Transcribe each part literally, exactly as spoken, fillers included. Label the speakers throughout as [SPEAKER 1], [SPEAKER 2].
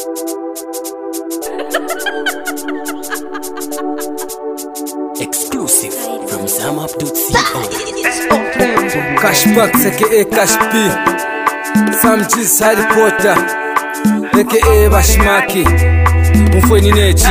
[SPEAKER 1] Exclusive from Zamap dot co.
[SPEAKER 2] Cashbox aka Cash P, Sam G's Harry Potter aka Bashmaki Mfweni Nechi.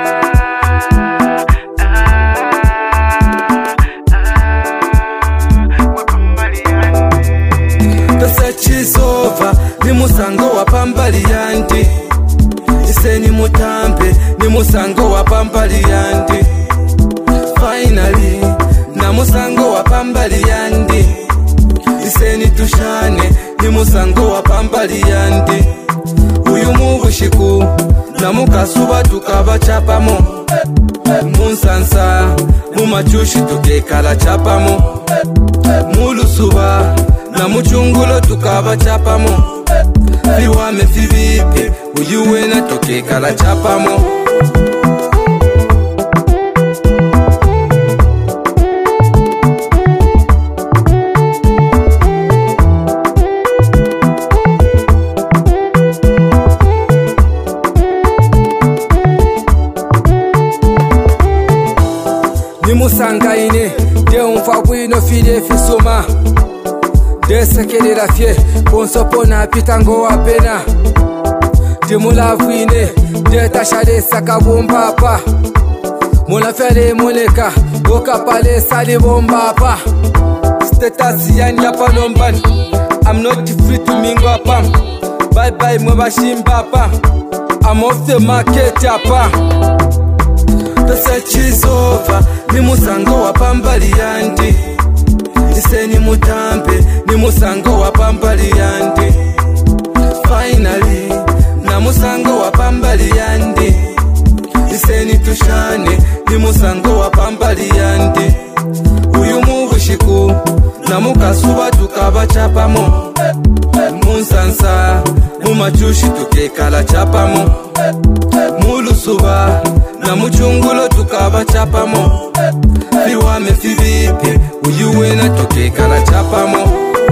[SPEAKER 2] The search is over, ni musango wa pambali yanti. Ise ni mutambe, ni musango wa pambali yanti. Finally, na musango wa pambali yandi. Iseni tushane, ni musango wa pambali yandi. Uyu mubushiku, na mukasuba tukaba chapamo. Munsansa, mumachushi tukekala chapamo. Mulusuba, na muchungulo tukaba chapamo. Fiwame fibipe, uyu wena tukekala chapamo. Musanga ine, de unfa bwino fide fisoma. De sekelera fie, konsopona pitango wa pena. De mulavu ine, de tashade saka bomba pa. Mula fere moneka, doka pale sali bomba pa. Status yan yapa nomban, I'm not free to mingo pam. Bye bye mwaba shimba pa, I'm off the market yapa. The search is over, ni musango wa pambali yandi. Ise ni mutambe, ni musango wa pambali yandi. Finally, na musango wa pambali yandi. Ise ni tushane, ni musango wa pambali yandi. Uyu mubushiku, na mukasuba tukaba chapamo. Munsansa, mumachushi tukekala chapamo. Mulusuba, na muchungulo tukaba chapamo. Fiwame fibipe, uyu wena tukekala chapamo.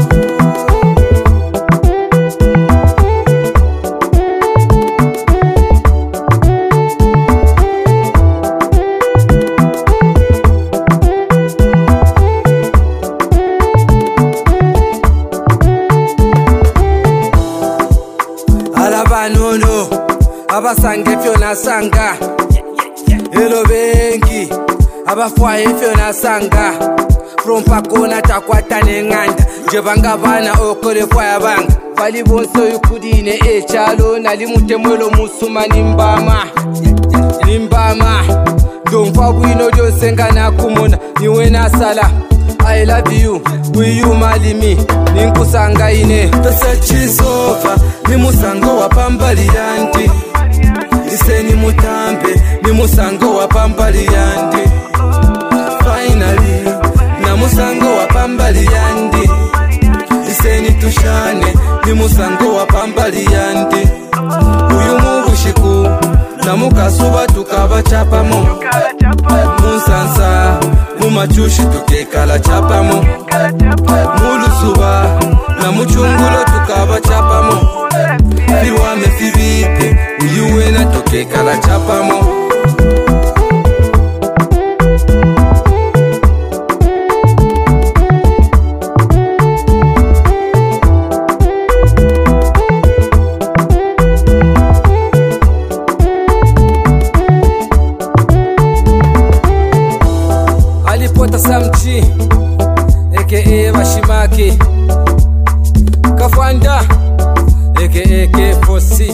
[SPEAKER 2] Alabanono, abasange fyo nasanga. Hello bengi, abafwaye fyo nasanga. From pakona takwata nenganda, jebanga bana okore fwaya banga. Bali bonso yukudine echalo, nali mutemwelo musuma nimbama. Nimbama, donfa bwino jonsenga na kumona, niwe nasala. I love you, will you marry me? Ninkusanga ine. The search is over, ni musango wa pambali yanti. Ise ni mutambe, ni musango wa pambali yandi. Finally, na musango wa pambali yandi. Ise ni tushane, ni musango wa pambali yandi. Uyu mubushiku, na mukasuba tukaba chapamo. Munsansa, mumachushi tukekala chapamo. Mulusuba, na muchungulo tukaba chapamo. Fiwame fibipe, uyu wena tukekala chapamo. Alipota Sam G aka Bashmaki Kafwanda aka K four C